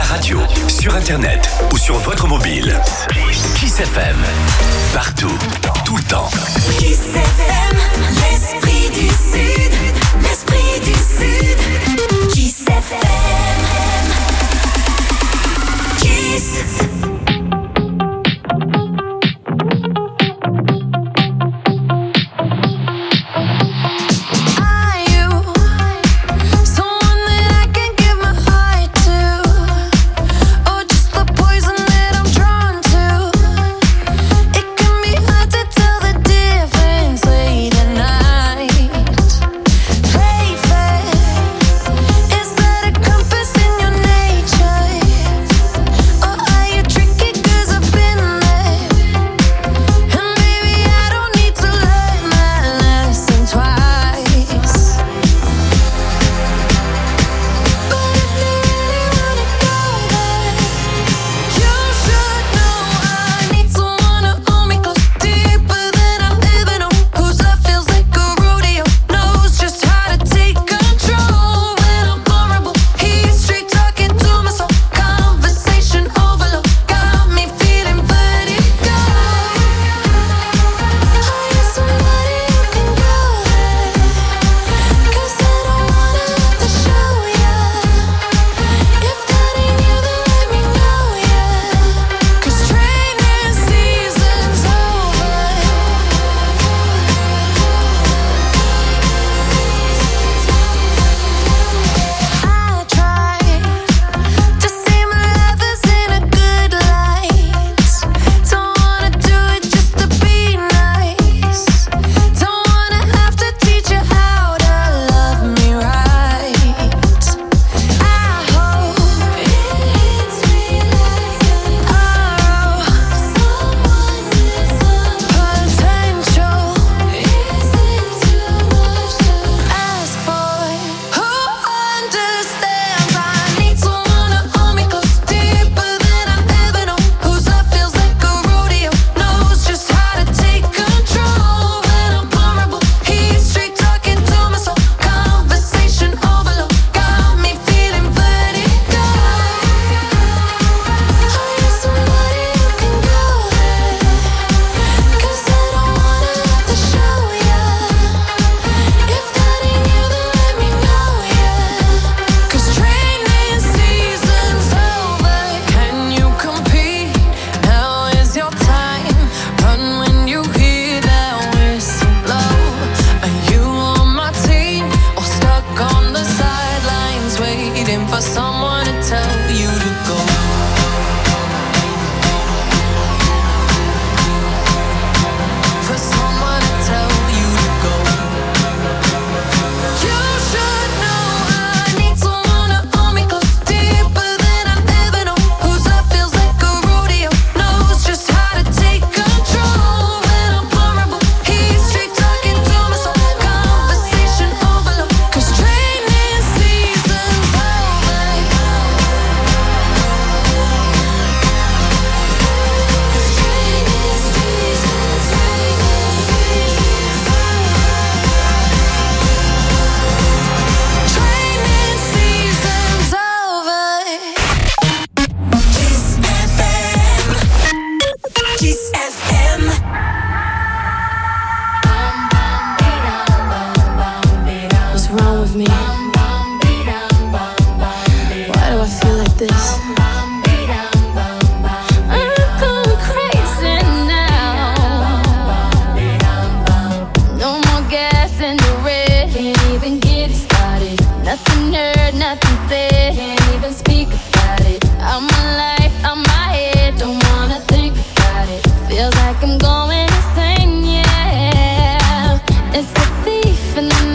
radio, sur internet ou sur votre mobile. Kiss FM. Partout, tout le temps. Kiss FM, l'esprit du Sud. L'esprit du Sud. Kiss FM. Kiss.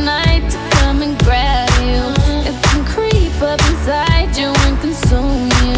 Inside you and consume you.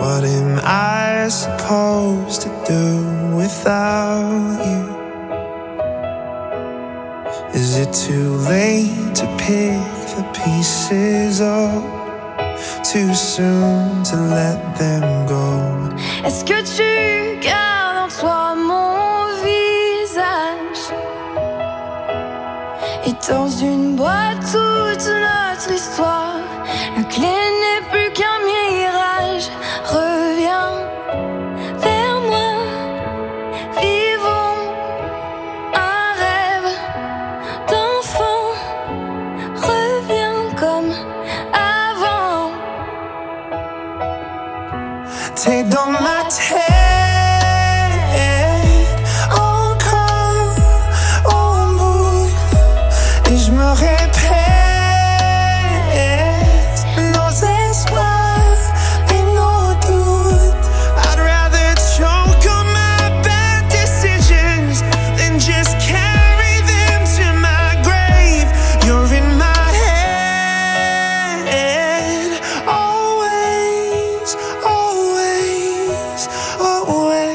What am I supposed to do without you? Is it too late to pick the pieces up? Too soon to let them go? Est-ce que tu gardes en toi mon visage? Et dans une boîte toute notre histoire, la clé n'est plus qu'un mirage. Reviens vers moi, vivons un rêve d'enfant. Reviens comme avant. T'es dans ma tête. Je me répète nos espoirs et nos doutes. I'd rather choke on my bad decisions than just carry them to my grave. You're in my head, always, always, always.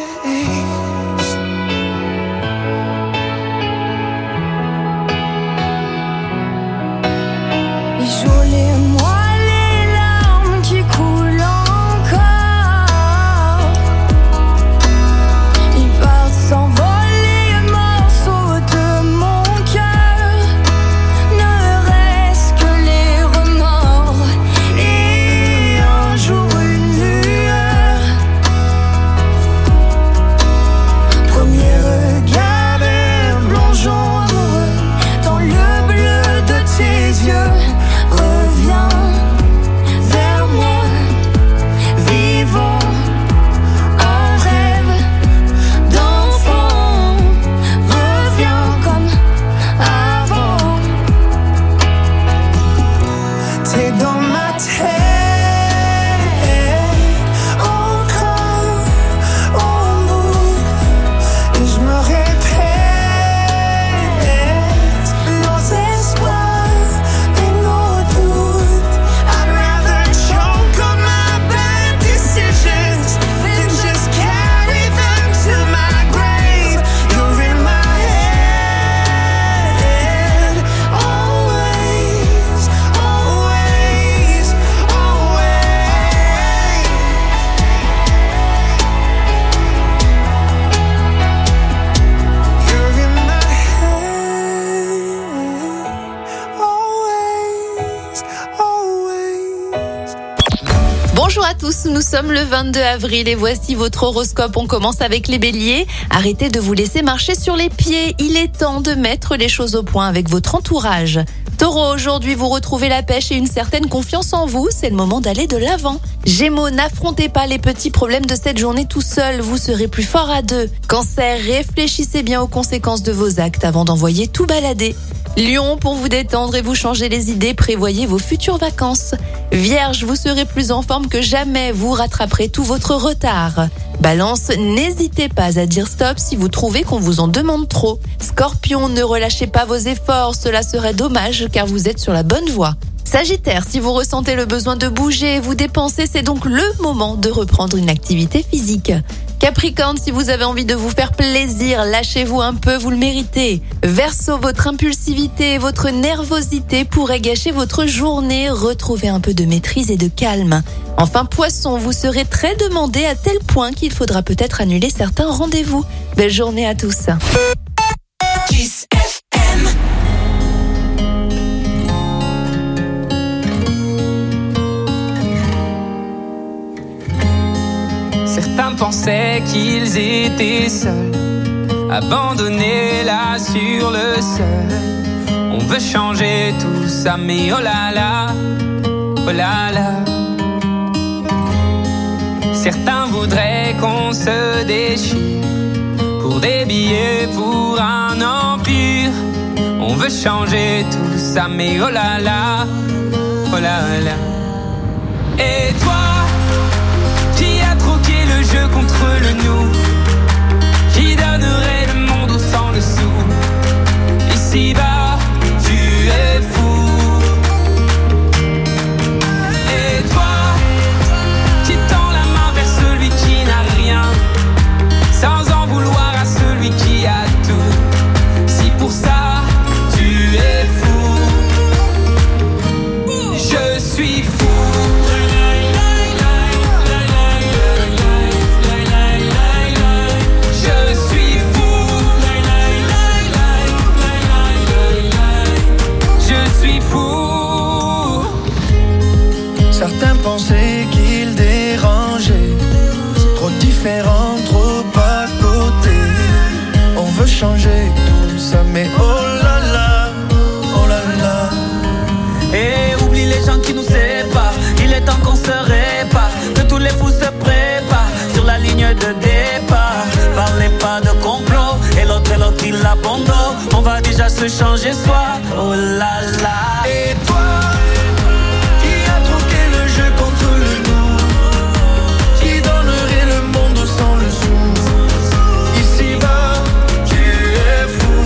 Nous sommes le 22 avril et voici votre horoscope. On commence avec les béliers. Arrêtez de vous laisser marcher sur les pieds. Il est temps de mettre les choses au point avec votre entourage. Taureau, aujourd'hui vous retrouvez la pêche et une certaine confiance en vous. C'est le moment d'aller de l'avant. Gémeaux, n'affrontez pas les petits problèmes de cette journée tout seul. Vous serez plus fort à deux. Cancer, réfléchissez bien aux conséquences de vos actes avant d'envoyer tout balader. Lion, pour vous détendre et vous changer les idées, prévoyez vos futures vacances. Vierge, vous serez plus en forme que jamais, vous rattraperez tout votre retard. Balance, n'hésitez pas à dire stop si vous trouvez qu'on vous en demande trop. Scorpion, ne relâchez pas vos efforts, cela serait dommage car vous êtes sur la bonne voie. Sagittaire, si vous ressentez le besoin de bouger et vous dépenser, c'est donc le moment de reprendre une activité physique. Capricorne, si vous avez envie de vous faire plaisir, lâchez-vous un peu, vous le méritez. Verseau, votre impulsivité et votre nervosité pourraient gâcher votre journée. Retrouvez un peu de maîtrise et de calme. Enfin, Poisson, vous serez très demandé à tel point qu'il faudra peut-être annuler certains rendez-vous. Belle journée à tous. Kiss FM. Certains pensaient qu'ils étaient seuls, abandonnés là sur le seuil. On veut changer tout ça, mais oh là là, oh là là. Certains voudraient qu'on se déchire pour des billets, pour un empire. On veut changer tout ça, mais oh là là, oh là là. Et toi, qui a troqué le jeu contre le nous, qui donnerait le monde au sang dessous. Ici-bas, tu es fou. Et toi, qui tend la main vers non, on va déjà se changer soi. Oh là là. Et toi, qui a troqué le jeu contre le nous, qui donnerait le monde sans le sou. Ici-bas, tu es fou.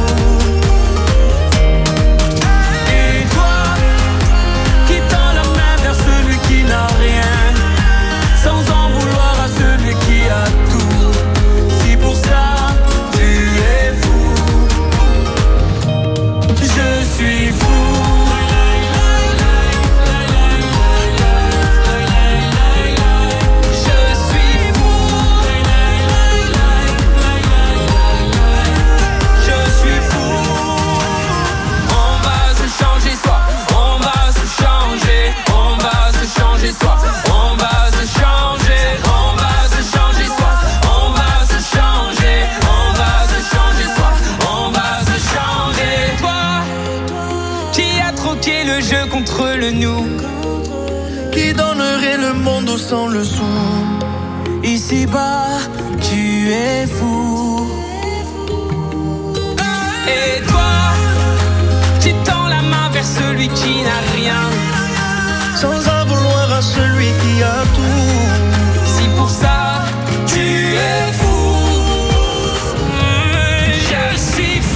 Et toi, qui tend la main vers celui qui n'a rien, sans en vouloir à celui qui a tout. Si pour ça, tu es fou. Je suis fou. Contre le nous, qui donnerait le monde sans le sou. Ici-bas, tu es fou. Et toi, tu tends la main vers celui qui n'a rien, sans en vouloir à celui qui a tout. Si pour ça, tu es fou. Je suis fou.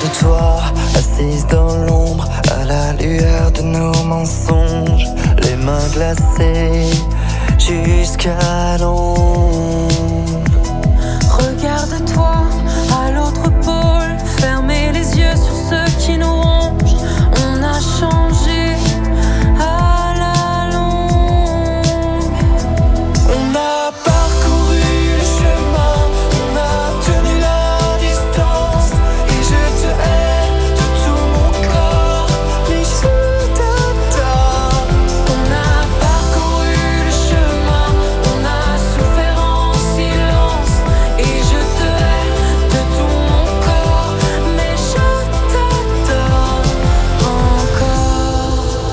de toi, assise dans l'ombre, à la lueur de nos mensonges, les mains glacées jusqu'à l'ombre. Regarde-toi à l'autre pôle, fermez les yeux sur ceux qui nous rongent. On a changé à la longue. On a parcouru le chemin, on a tenu la distance, et je te hais de tout mon corps, mais je t'attends. On a parcouru le chemin, on a souffert en silence, et je te hais de tout mon corps, mais je t'attends encore.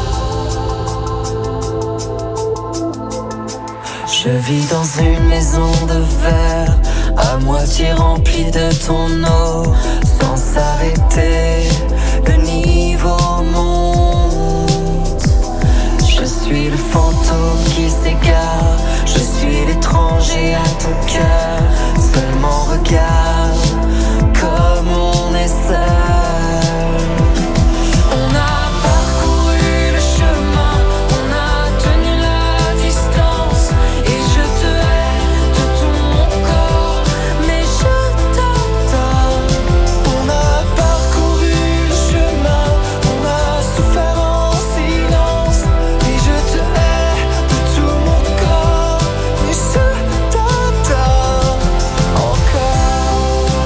Je vis dans une maison de verre, à moitié remplie de ton eau, sans s'arrêter, le niveau monte. Je suis le fantôme qui s'égare, je suis l'étranger à ton cœur. Seulement regarde comme on est seul. On a parcouru le chemin, on a tenu la distance, et je te hais de tout mon corps, mais je t'attends. On a parcouru le chemin, on a souffert en silence, et je te hais de tout mon corps, mais je t'attends encore.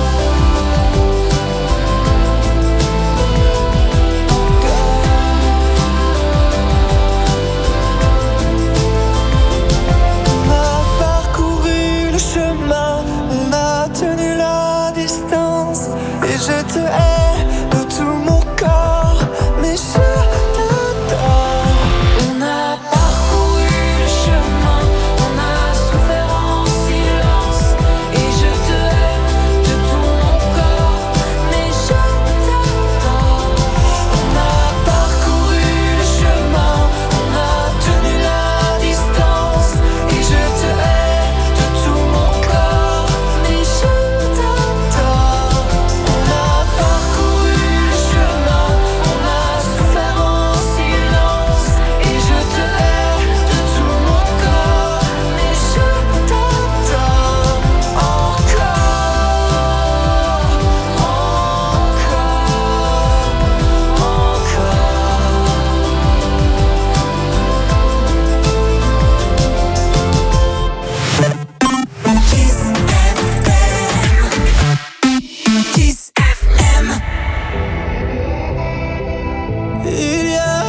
On a parcouru le chemin, on a tenu la distance, et je te hais de tout mon corps, mais je t'attends. On a parcouru le chemin, on a souffert en silence, et je te hais de tout mon corps, mais je t'attends. On a parcouru le chemin, on a tenu la distance, et je te hais de tout mon corps, mais je t'attends. On a parcouru le chemin, on a souffert en silence, et je te hais de tout mon corps, mais je t'attends encore, Kiss FM. Il y a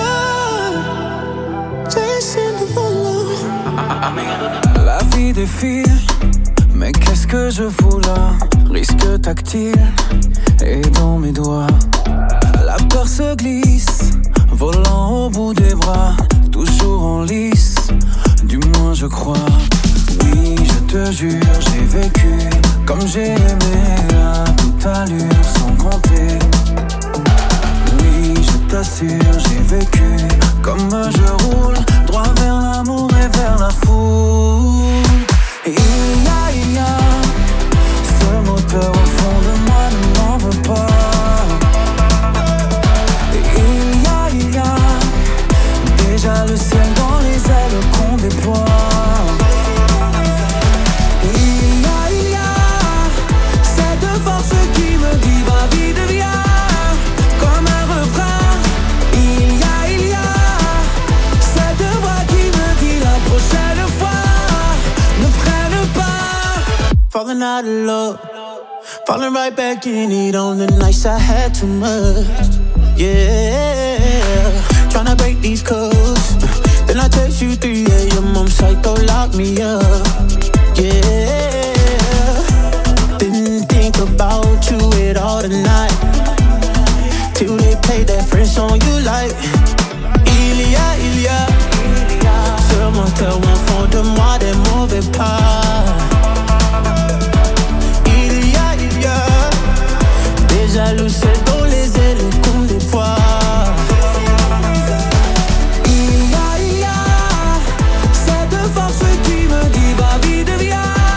Jason Derulo. La vie défile, mais qu'est-ce que je fous là? Risque tactile et dans mes doigts. La peur se glisse, volant au bout des bras, toujours en lice, du moins je crois. Oui, je te jure, j'ai vécu comme j'ai aimé à toute allure, sans compter. Oui, je t'assure, j'ai vécu comme je roule, droit vers l'amour et vers la foule. Et il y a ce moteur au fond de moi, ne m'en veux pas. Et il y a déjà le ciel dans les ailes qu'on déploie. Et il y a cette force qui me dit va vite viens, comme un refrain. Il y a cette voix qui me dit la prochaine fois ne freine pas. Falling out of love, falling right back in it on the nights I had too much. Yeah, tryna break these codes. Then I text you 3 a.m. I'm psycho, lock me up. Yeah, didn't think about you at all tonight, till they played that French song you like. Il y a ce moteur au fond de moi, des mauvais pas. Il y a déjà le ciel dans les ailes qu'on déploie. Il y a cette force qui me dit va vite viens,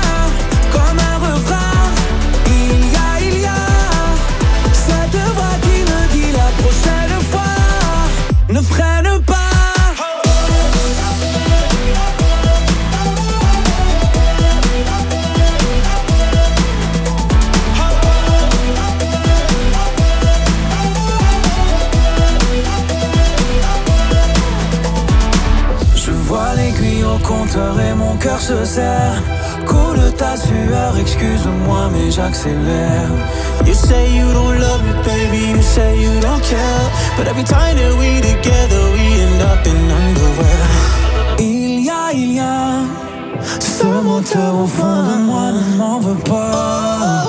se serre. Coule ta sueur, excuse-moi mais j'accélère. You say you don't love me, baby, you say you don't care. But every time that we together, we end up in underwear. Il y a ce moteur au fond de moi, ne m'en veux pas.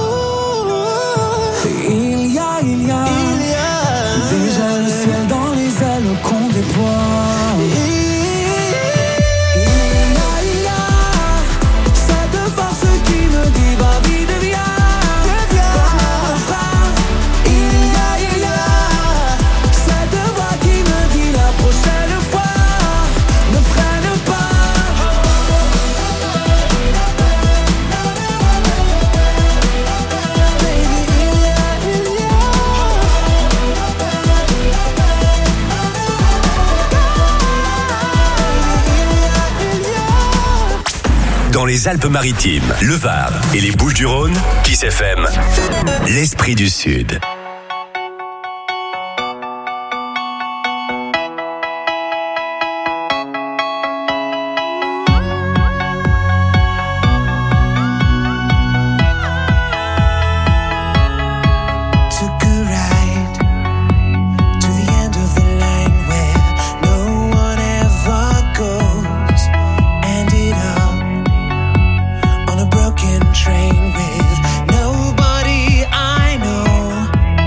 Il y a déjà le ciel dans les ailes qu'on déploie. Il y a cette force qui me dit va vite, viens. Comme un refrain. Il y a cette voix qui me dit la prochaine fois ne freine pas. Dans les Alpes-Maritimes, le Var et les Bouches-du-Rhône, Kiss FM, l'esprit du Sud. Train with nobody I know.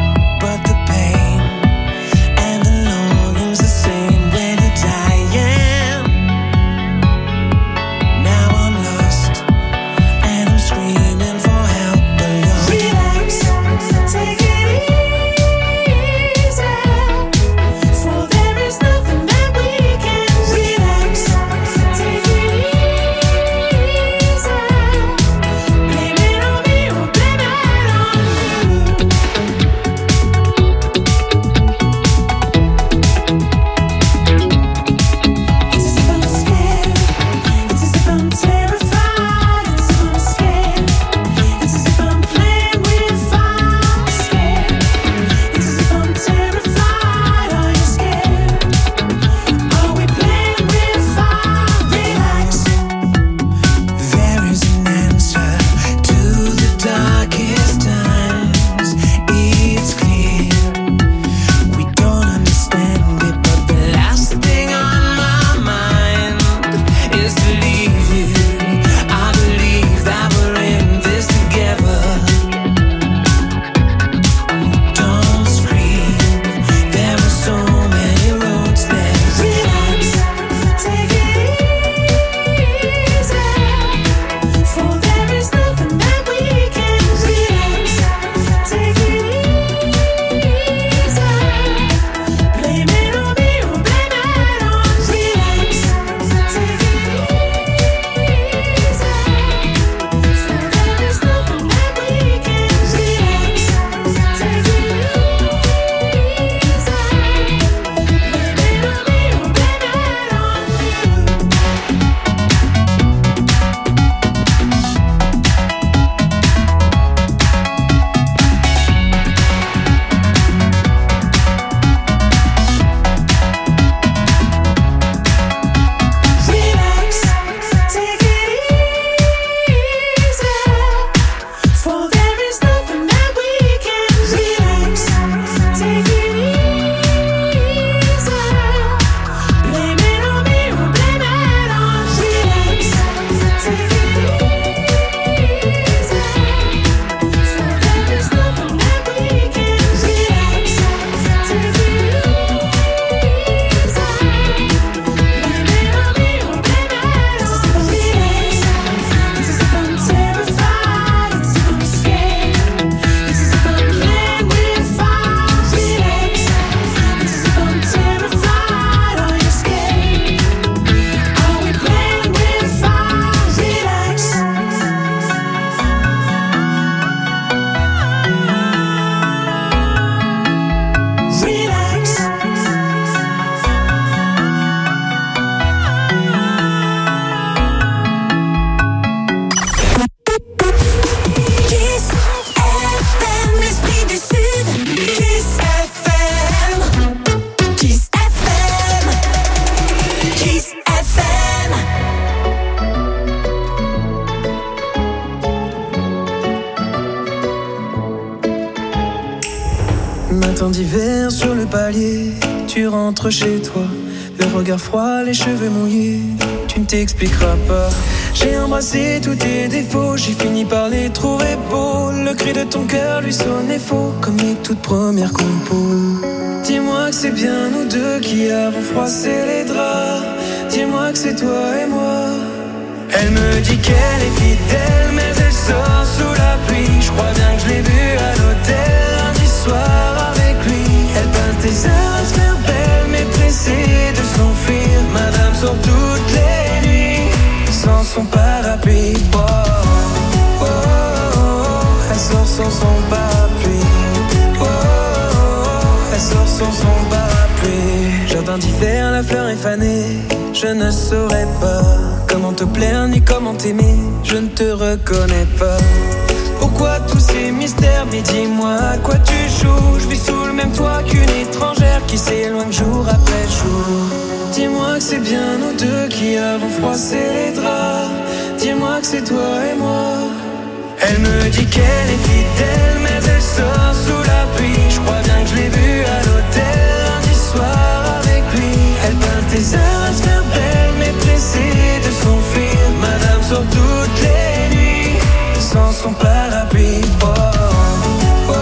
Matin d'hiver sur le palier, tu rentres chez toi, le regard froid, les cheveux mouillés, tu ne t'expliqueras pas. J'ai embrassé tous tes défauts, j'ai fini par les trouver beaux. Le cri de ton cœur lui sonnait faux, comme les toutes premières compos. Dis-moi que c'est bien nous deux qui avons froissé les draps. Dis-moi que c'est toi et moi. Elle me dit qu'elle est fidèle, mais elle sort sous la pluie. Je crois bien que je l'ai vue à l'hôtel lundi soir avec lui. Elle passe des heures à se faire belle, mais pressée de s'enfuir. Madame sort toutes les nuits sans son parapluie. Oh, oh, oh, oh. Elle sort sans son parapluie. Oh, oh, oh. Elle sort sans son parapluie. Jardin d'hiver, la fleur est fanée. Je ne saurais pas comment te plaire ni comment t'aimer. Je ne te reconnais pas. Pourquoi tous ces mystères? Mais dis-moi à quoi tu joues. Je vis sous le même toit qu'une étrangère qui s'éloigne jour après jour. Dis-moi que c'est bien nous deux qui avons froissé les draps. Dis-moi que c'est toi et moi. Elle me dit qu'elle est fidèle, mais elle sort sous la pluie. Je crois bien que je l'ai vue à l'hôtel lundi soir avec lui. Elle passe des heures à se faire belle, mais pressée de s'enfuir. Madame sort toutes les nuits sans son parapluie. Oh, oh, oh,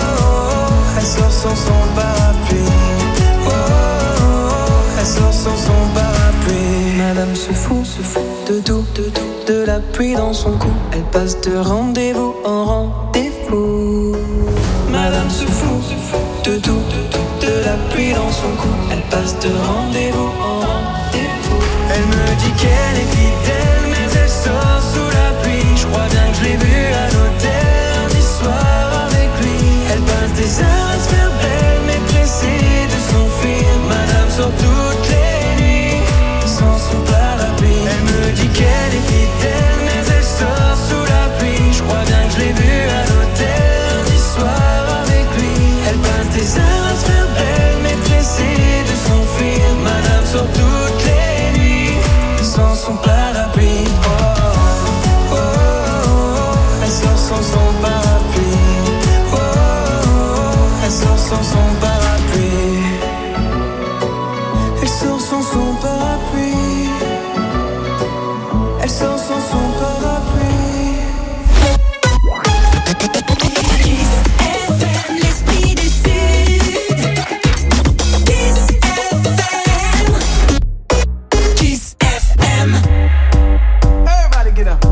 oh. Elle sort sans son parapluie. Oh, oh, oh. Elle sort sans son parapluie. Madame se fout de tout, de la pluie dans son cou. Elle passe de rendez-vous en rendez-vous. Madame se fout de tout, de la pluie dans son cou. Elle passe de rendez-vous en rendez-vous. Elle me dit qu'elle est fidèle, mais elle sort sous la pluie. Je crois bien que je l'ai vue à l'hôtel lundi soir avec lui. Elle passe des heures à se faire belle, mais pressée de s'enfuir. Madame sort toutes les nuits sans son parapluie. Elle me dit qu'elle est fidèle, mais elle sort sous la pluie. Je crois bien que je l'ai vue à l'hôtel lundi soir avec lui. Elle passe des heures à se faire belle, mais pressée de s'enfuir. Madame sort toutes les nuits sans son parapluie. Oh, oh, oh, oh. Elle sort sans son parapluie. Oh, oh, oh. Elle sort sans son parapluie. Elle sort sans son parapluie. Elle sort sans son parapluie. Kiss FM, l'esprit du Sud. Kiss FM. Kiss FM. Everybody get up.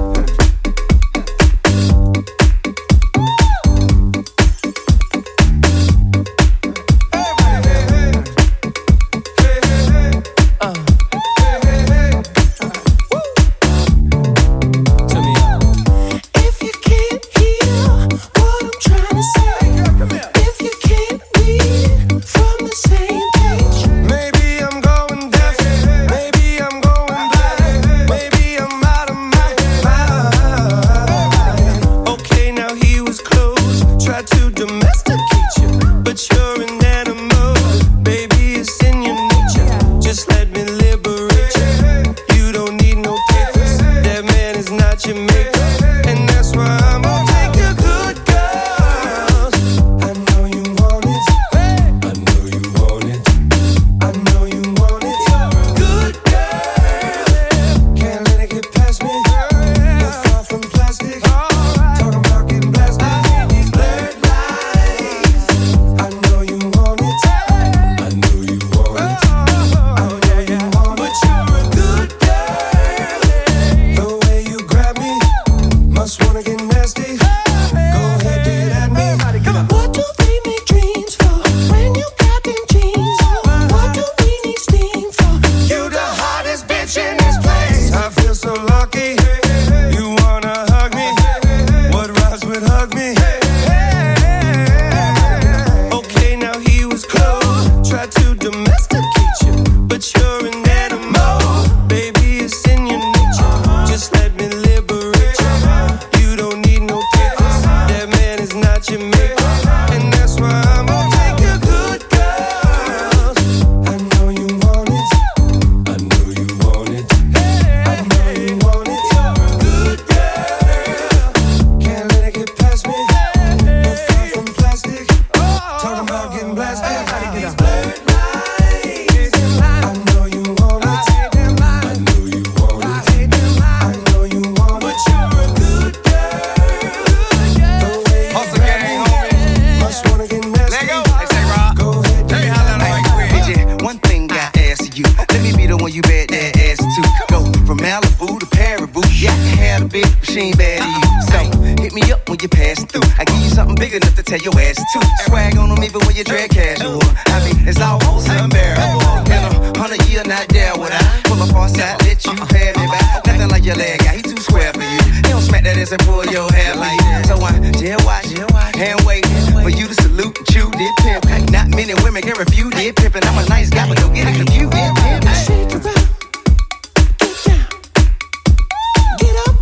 fair to you. So hit me up when you pass through. I give you something big enough to tell your ass to. Swag on them even when you drag casual. I mean, it's almost unbearable. In 100 years, not there would I pull up on side, let you pay me back. Nothing like your leg guy, he too square for you. He don't smack that ass and pull your hair like that. So I jail watch, hand wait for you to salute and chew this pimp. Not many women can refuse this pimpin'. I'm a nice guy, but don't get it confused. Shake around, get down, get up.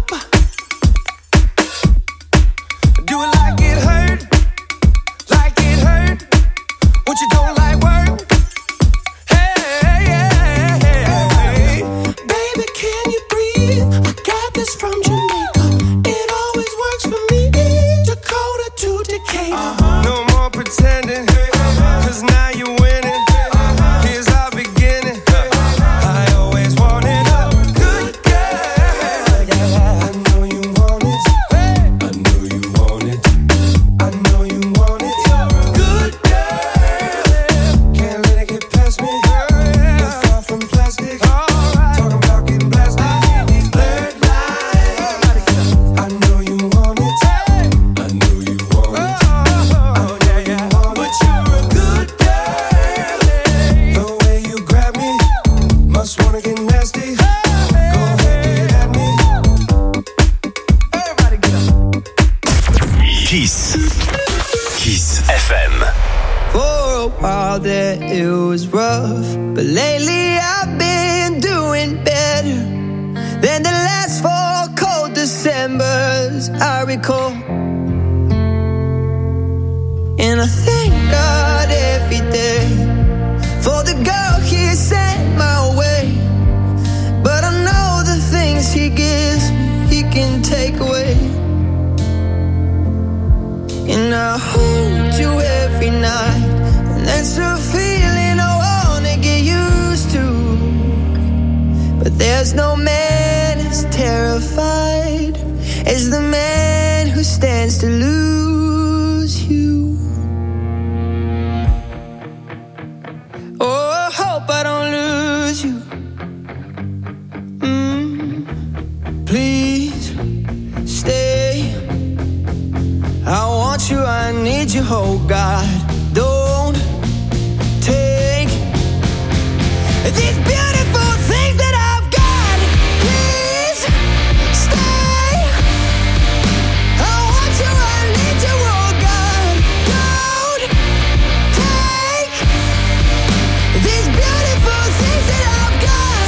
Do it like it hurt, like it hurt. What you don't like work? Hey, baby, can you breathe? I got this from Jamaica. It always works for me. Dakota to Decatur. No more pretending, 'cause now you're winning. Here's our beginning. I always wanted a good girl. I know you want it. I know you want it. I know you want it. Good girl. Can't let it get past me. You're far from plastic. Talking about getting blasted. Blurred lines. I know you want it. I know you want it. But you're a good girl. The way you grab me, must wanna get nasty. Go ahead, get at me. Everybody get up. Kiss. Kiss FM. For a while there it was rough, but lately I've been doing better than the last 4 cold Decembers I recall. And I thank God every day for the girl he sent my way. But I know the things he gives me, he can take away. And I hold you every night, and that's a feeling I wanna get used to. But there's no man as terrified as the man who stands to lose you. Oh, I hope I don't lose you. Please stay. I want you, I need you, oh God. Don't take these beautiful things that I've got. Please stay. I want you, I need you, oh God. Don't take these beautiful things that I've got.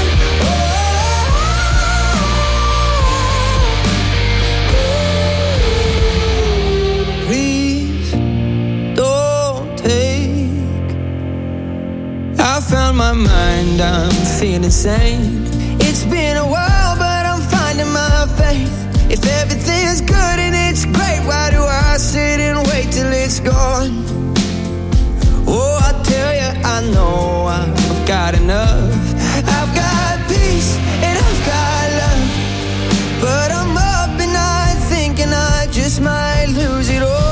Please don't take. I found my mind, I'm feeling sane. It's been a while, but I'm finding my faith. If everything's good and it's great, why do I sit and wait till it's gone? Oh, I tell you, I know I've got enough. I've got peace and I've got love, but I'm up at night thinking I just might lose it all.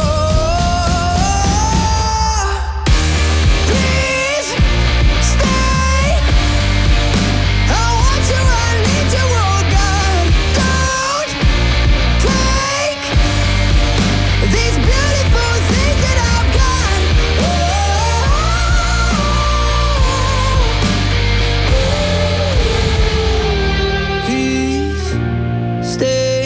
Please stay. I want you, I need you, oh God. Don't take these beautiful things that I've got. Please stay.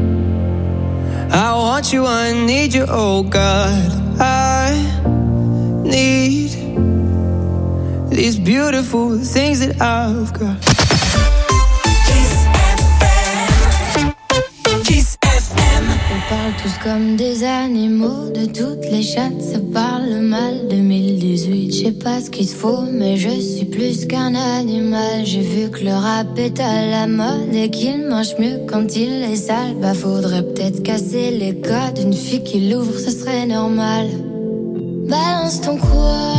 I want you, I need you, oh God. I need these beautiful things that I've got. Kiss FM. Kiss FM. On parle tous comme des animaux, de toutes les chattes, ça parle mal. 2018, je sais pas ce qu'il te faut, mais je suis plus qu'un animal. J'ai vu que le rap est à la mode et qu'il mange mieux quand il est sale. Bah faudrait peut-être casser les codes, une fille qui l'ouvre, ce serait normal. Balance ton quoi.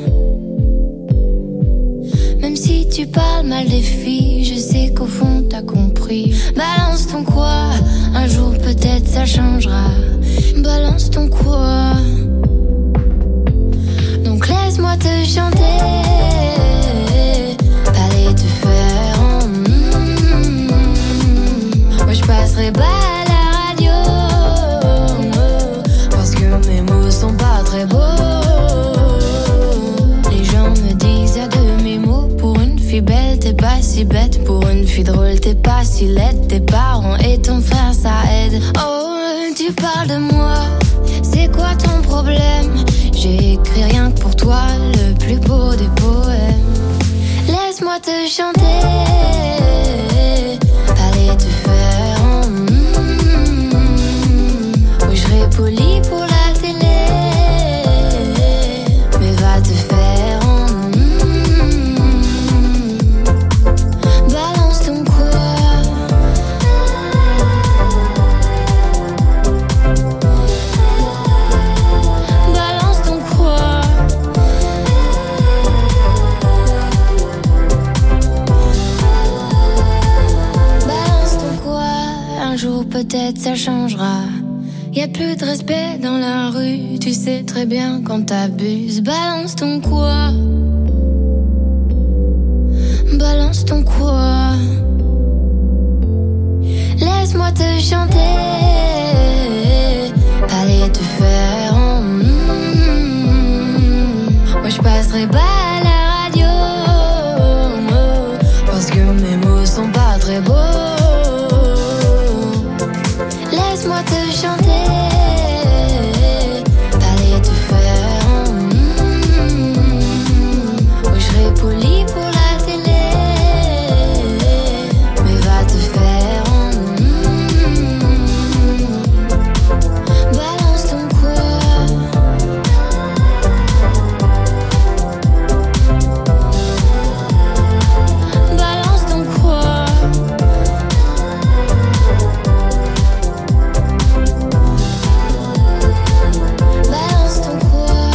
Même si tu parles mal des filles, je sais qu'au fond t'as compris. Balance ton quoi, un jour peut-être ça changera. Balance ton quoi. Donc laisse-moi te chanter, aller te faire. Moi je passerai pas là. si bête. Pour une fille drôle, t'es pas si laide. Tes parents et ton frère, ça aide. Oh, tu parles de moi, c'est quoi ton problème? J'ai écrit rien que pour toi, le plus beau des poèmes. Laisse-moi te chanter, allez te faire oui, je serai poli pour la télé, mais va te faire balance ton quoi. Balance ton quoi. Balance ton quoi. Un jour peut-être ça changera. Y'a plus de respect dans la rue, tu sais très bien quand t'abuses. Balance ton quoi. Balance ton quoi. Laisse-moi te chanter, allez te faire moi je passerai pas à la radio, parce que mes mots sont pas très beaux. Laisse-moi te chanter, allez te faire oui, je serai poli pour la télé, mais va te faire balance ton quoi. Balance ton quoi. Balance ton quoi.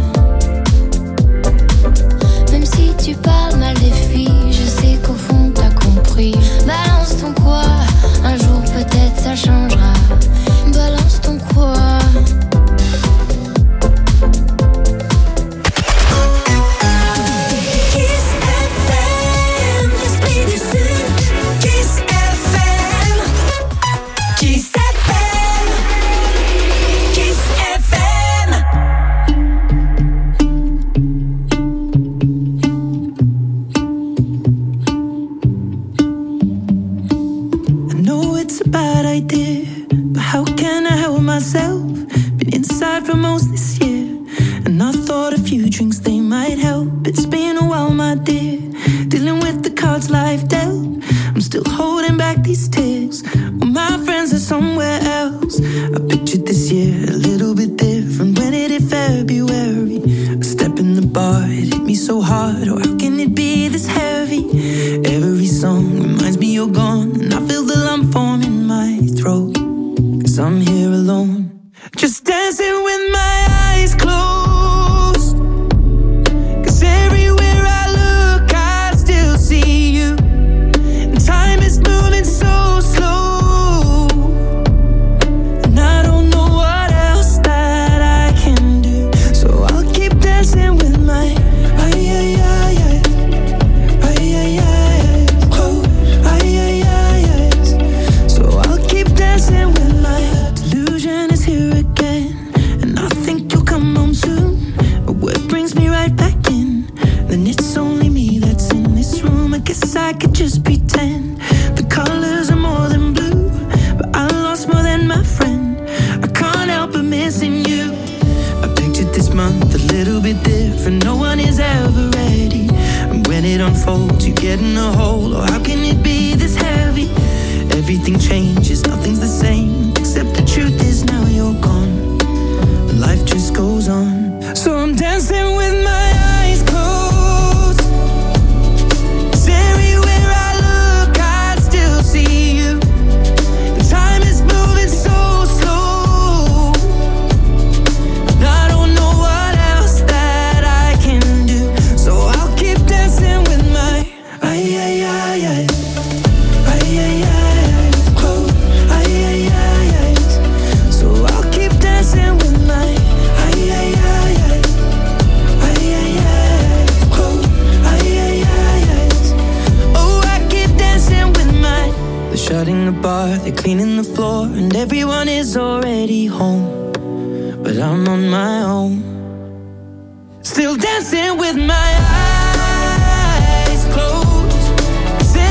Même si tu parles mal des filles, je sais qu'au fond t'as compris. Balance ton quoi. Un jour peut-être ça changera. Balance ton quoi. Kiss FM, l'esprit du Sud. Kiss FM. Kiss FM. Kiss FM. I know it's a bad idea, but how can I help myself? Been inside for most this year, and I thought a few drinks they might help. It's been a while, my dear, dealing with the cards life dealt. I'm still holding back these tears, well, my friends are somewhere else. I pictured this year a little bit different. When it hit February, a step in the bar, it hit me so hard. Oh, how can it be this heavy? Every song reminds me you're gone, and I feel the lump form in my throat, 'cause I'm here alone, just dancing with my eyes closed. 'Cause everywhere I look, I still see you, and time is moving so slow, and I don't know what else that I can do, so I'll keep dancing with my closed. So I'll keep dancing with my delusion is here again, and I think you'll come home soon. But what brings me right back in? Then it's only me that's in this room. I guess I could just pretend the colors are more than blue, but I lost more than my friend. I can't help but missing you. I pictured this month a little bit different. No one is ever ready, and when it unfolds, you get in a hole. Oh, how can it be this heavy? Everything changes, nothing's the same, except the truth is now you're gone, but life just goes on. So I'm dancing with my eyes closed, 'cause everywhere I look, I still see you, and time is moving so slow, and I don't know what else that I can do, so I'll keep dancing with my closed. So I'll keep dancing with my closed. Oh, I keep dancing with my. They're shutting the bar, they're cleaning the floor, and everyone is already home, but I'm on my own, still dancing with my eyes closed. 'Cause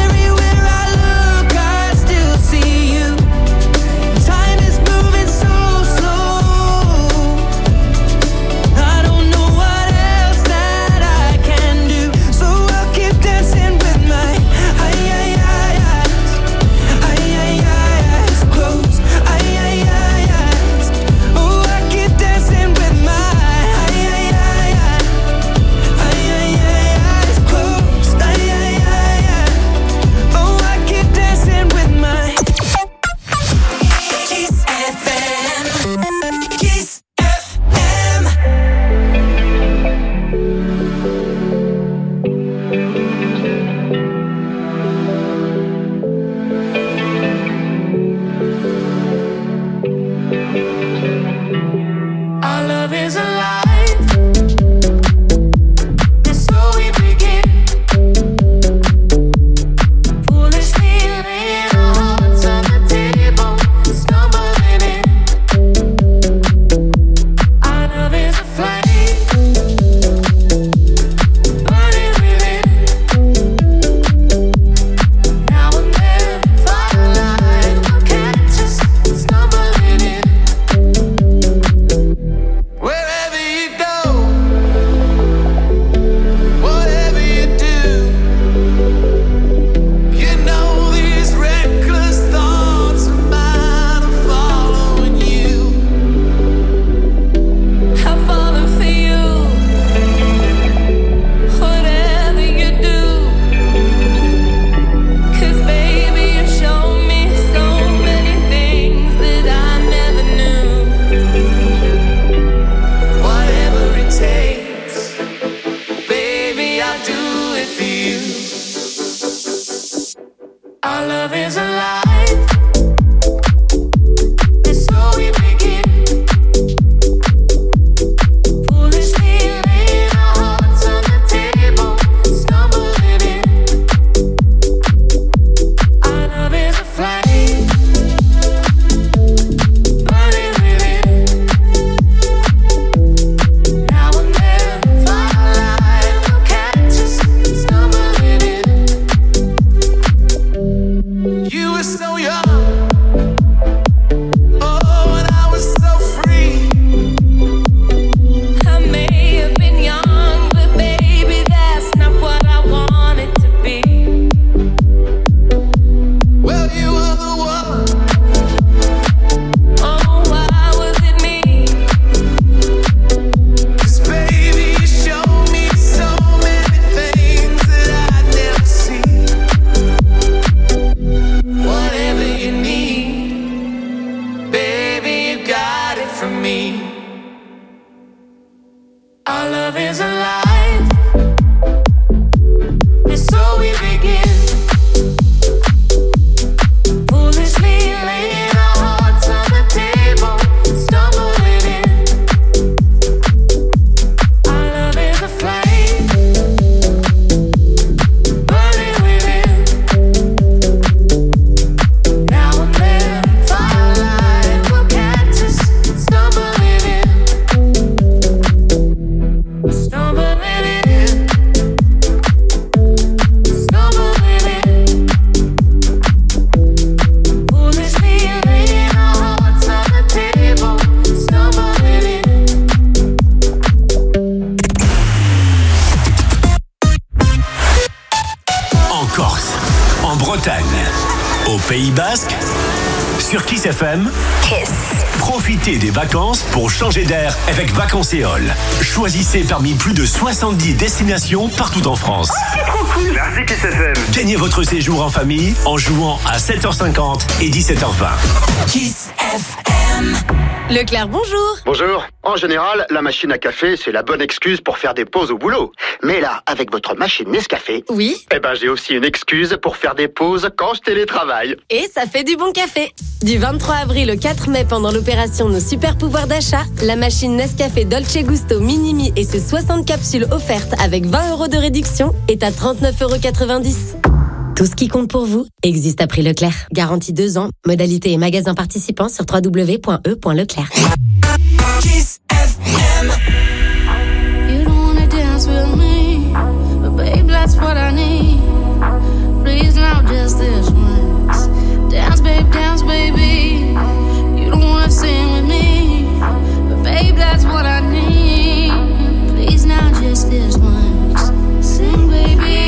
Pays Basque? Sur Kiss FM, Kiss. profitez des vacances pour changer d'air avec Vacances-Éole. Choisissez parmi plus de 70 destinations partout en France. C'est trop cool. Merci Kiss FM. Gagnez votre séjour en famille en jouant à 7h50 et 17h20. Kiss FM. Leclerc, bonjour. Bonjour. En général, la machine à café, c'est la bonne excuse pour faire des pauses au boulot. Mais là, avec votre machine Nescafé, Oui. j'ai aussi une excuse pour faire des pauses quand je télétravaille. Et ça fait du bon café. Du 23 avril au 4 mai, pendant l'opération Nos Super Pouvoirs d'achat, la machine Nescafé Dolce Gusto Minimi et ses 60 capsules offertes avec 20 € de réduction est à 39,90 €. Tout ce qui compte pour vous existe à prix Leclerc. Garantie 2 ans. Modalité et magasins participants sur www.e.leclerc. Kiss FM. You don't wanna dance with me, but babe, that's what I need. Please now, just this once. Dance, baby. You don't wanna sing with me, but babe, that's what I need. Please now, just this once. Sing, baby.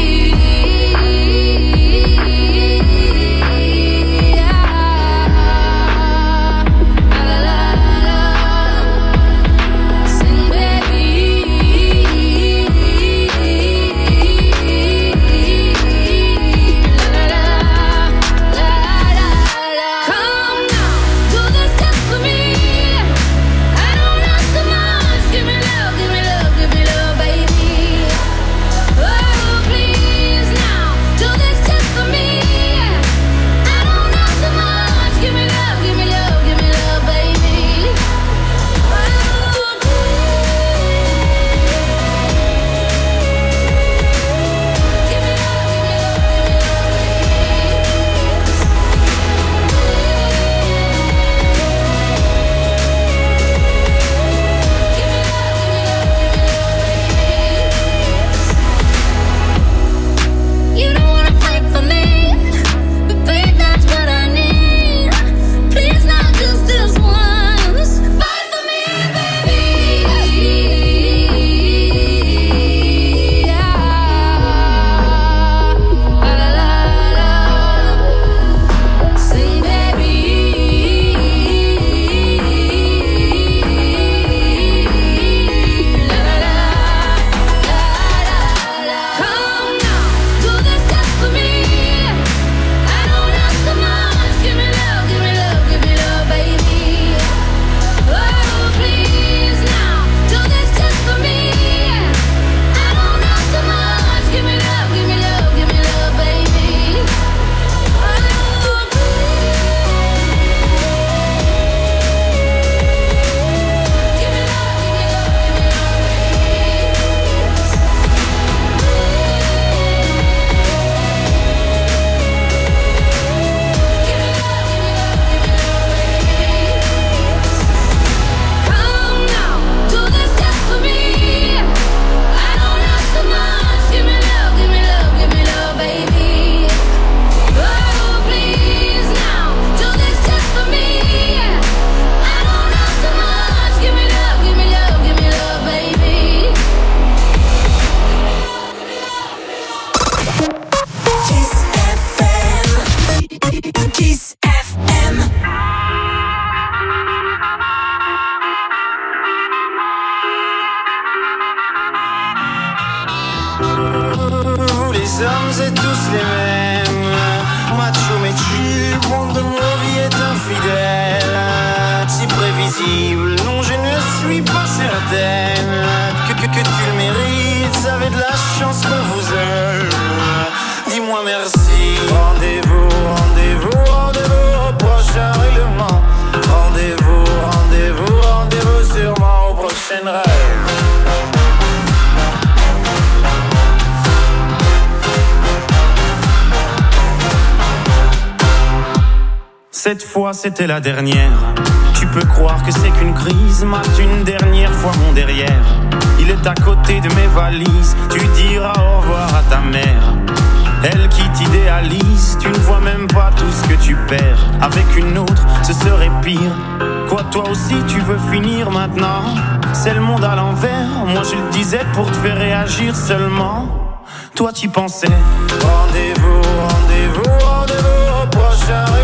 Cette fois c'était la dernière. Tu peux croire que c'est qu'une crise. Mate une dernière fois mon derrière. Il est à côté de mes valises. Tu diras au revoir à ta mère. Elle qui t'idéalise. Tu ne vois même pas tout ce que tu perds. Avec une autre ce serait pire. Quoi, toi aussi tu veux finir maintenant? C'est le monde à l'envers. Moi je le disais pour te faire réagir seulement. Toi t'y pensais. Rendez-vous au prochain.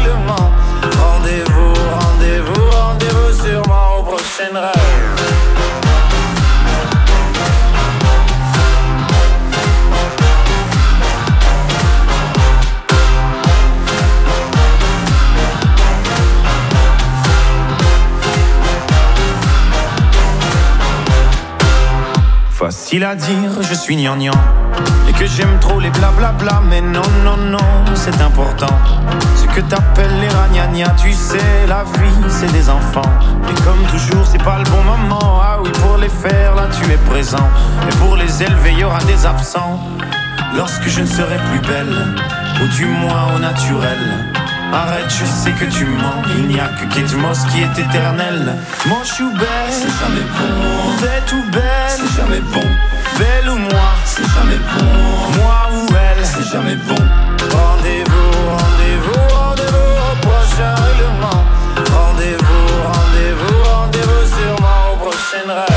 Facile à dire, je suis gnangnan. Et que j'aime trop les blablabla. Mais non, non, non, c'est important. Ce que t'appelles les ragnagnas, tu sais, la vie, c'est des enfants. Et comme toujours, c'est pas le bon moment. Ah oui, pour les faire, là, tu es présent. Mais pour les élever, y aura des absents. Lorsque je ne serai plus belle, ou du moins au naturel. Arrête, je sais que tu mens. Il n'y a que Kate Moss qui est éternelle. Manche ou belle, c'est jamais bon. Bête ou belle, c'est jamais bon. Belle ou moi, c'est jamais bon. Moi ou elle, c'est jamais bon. Rendez-vous, rendez-vous, rendez-vous au prochain règlement. Rendez-vous, rendez-vous, rendez-vous sûrement au prochain rêve.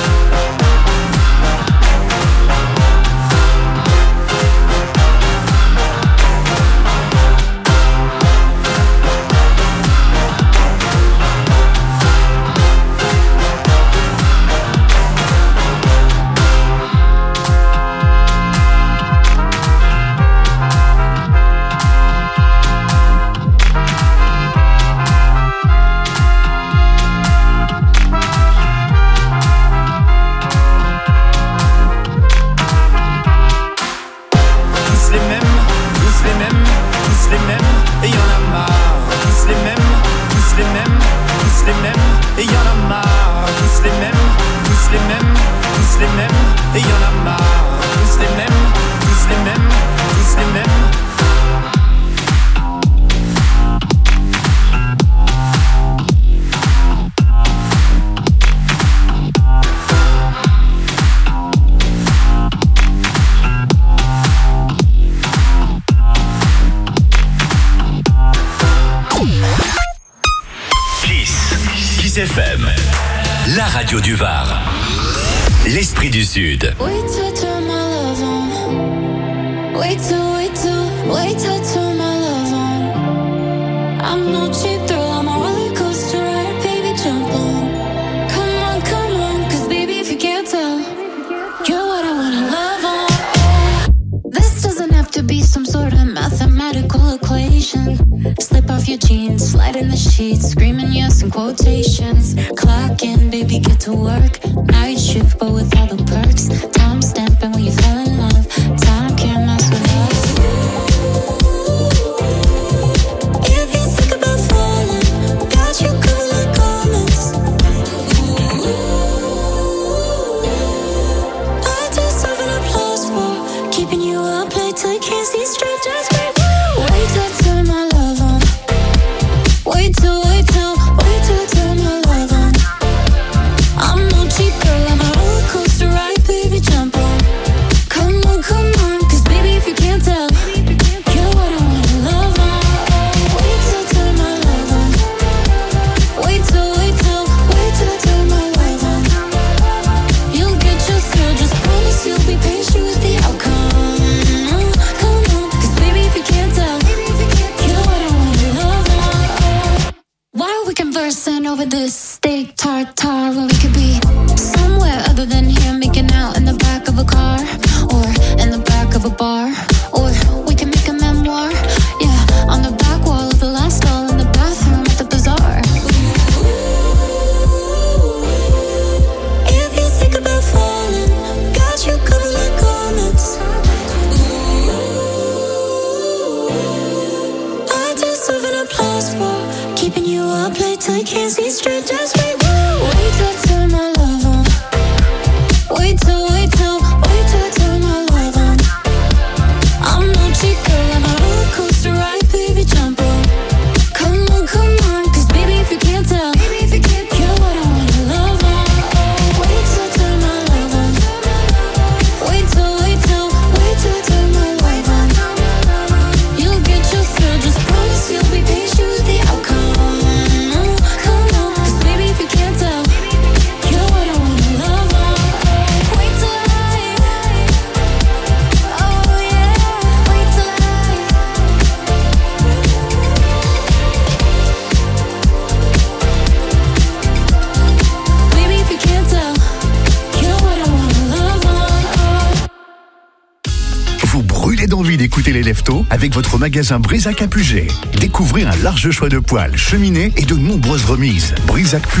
FM, la radio du Var. L'esprit du Sud. Wait till turn my love on. Wait till turn my love on. I'm no cheap thrill, I'm a roller coaster ride, baby, jump on. Come on, cause baby, if you can't tell, you're what I wanna love on. This doesn't have to be some sort of mathematical equation. Slip off your jeans, slide in the sheets, screaming yes in quotations. Clock in, baby, get to work. Night shift, but with all the perks. Time stamping when you fell in love. Time can't mess with us. If you think about falling, got you covered like garments. I deserve an applause for keeping you up late till you can't see straight. Just wait till turn my love on. Wait till turn my love on. I'm no cheap girl, I'm a roller coaster ride, baby, jump on. Come on, cause baby, if you can't tell, you're what I wanna love on. Wait till turn my love on. Wait till turn my love on. You'll get your thrill, just promise you'll be patient with the outcome. Come on, cause baby, if you can't tell, you're what I wanna love on. Why are we conversing over this steak tartare when we could be somewhere other than here, making out in the back of a car or in the back of a bar, or we can make a memoir, yeah, on the back wall of the last stall in the bathroom at the bazaar. If you think about falling, got you covered like garments. I deserve an applause for keeping you up late till you can't see straight. Just wait till turn my love on. Wait till turn my love on. I'm no cheap girl, I'm a roller coaster ride, baby, jump on. Come on, cause baby, if you can't tell, you're what I wanna love on. Wait till turn my love on. Wait till turn my love on. You'll get your thrill, just promise you'll be patient with the outcome. Come on, cause baby, if you can't tell, you're what I wanna love on. Wait till oh yeah, wait till baby, if you can't tell, you're what I wanna love on. Vous brûlez d'envie d'écouter les Leftos avec votre magasin Brisac à Puget. Découvrez un large choix de poêles, cheminées et de nombreuses remises. Brisac